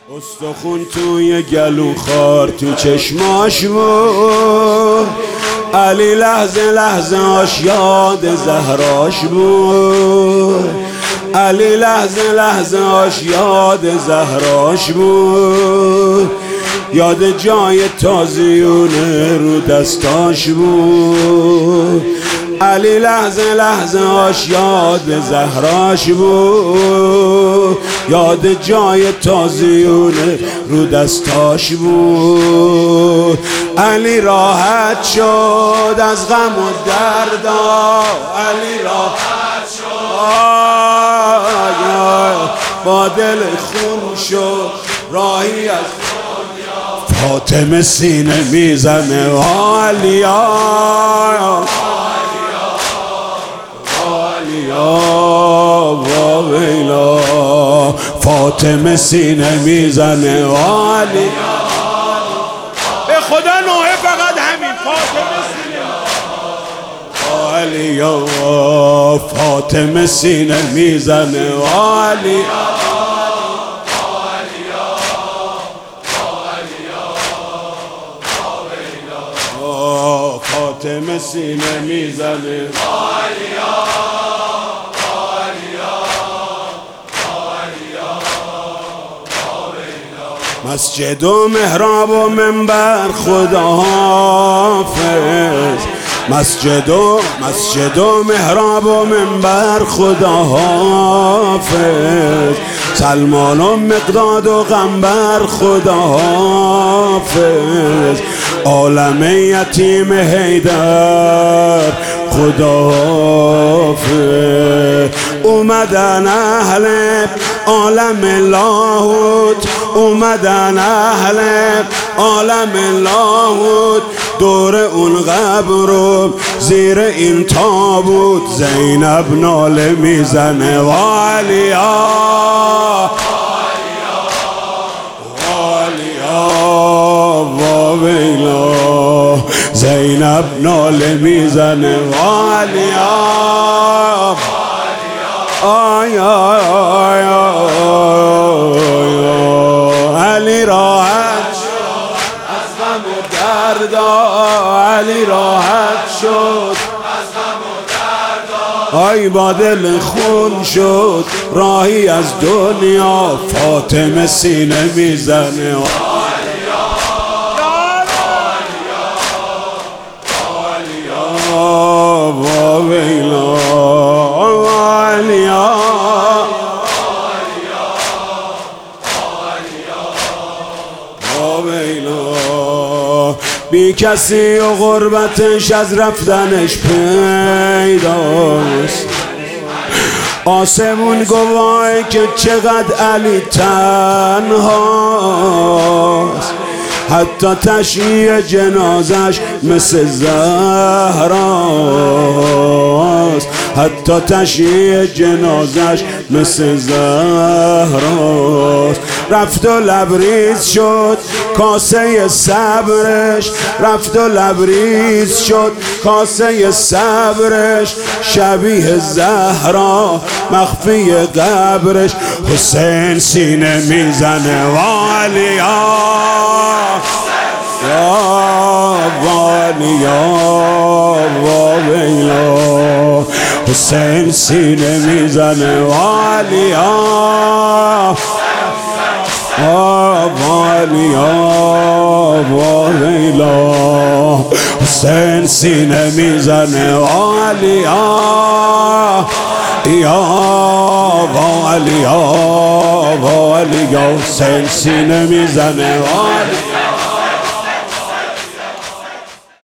استخون توی گلو خار تو چشماش بود، علی لحظه لحظه هاش یاد زهراش بود، علی لحظه لحظه هاش یاد زهراش بود، یاد جای تازیونه رو دستاش بود، علی لحظه لحظه هاش یاد زهراش بود، یاد جای تازیونه رو دستاش بود. علی راحت شد از غم و دردا، علی راحت شد با دل خون شد راهی از فاطمه سینه میزنه علیا و ویلا، فاطمه سینه میزنه علی به خدا نوعه فقط همین فاطمه سینه علیا، فاطمه سینه میزنه علی فاطمه سینه میزنه مسجد و محراب و منبر خدا حافظ، مسجد و محراب و منبر خدا حافظ، سلمان و مقداد و قنبر خدا حافظ، عالم یتیم حیدر خدا حافظ، اومدن اهل عالم لاهوت، اومدن اهل عالم لاهوت، دور اون قبر رو زیر این تابوت، زینب ناله میزنه والیا و ویلا، زینب ناله میزنه والیا علی راحت شد از غم و دردا، علی راحت شد از غم و دردا، آی با دل خون شد راهی از دنیا، فاطمه سینه میزنه و ویلا بی کسی و غربتش از رفتنش پیداست، آسمون گواهی که چقدر علی تنهاست، حتی تشییع جنازش مثل زهراست، حتی تشییع جنازش مثل زهراست، رفت و لبریز شد کاسه صبرش، رفت و لبریز شد کاسه صبرش، شبیه زهرا مخفی قبرش، حسین سینه میزنه والیا و ویلا، حسین سینه میزنه والیا و ویلا، حسین سینه میزنه والیا و علیا، حسین سینه میزنه والیا.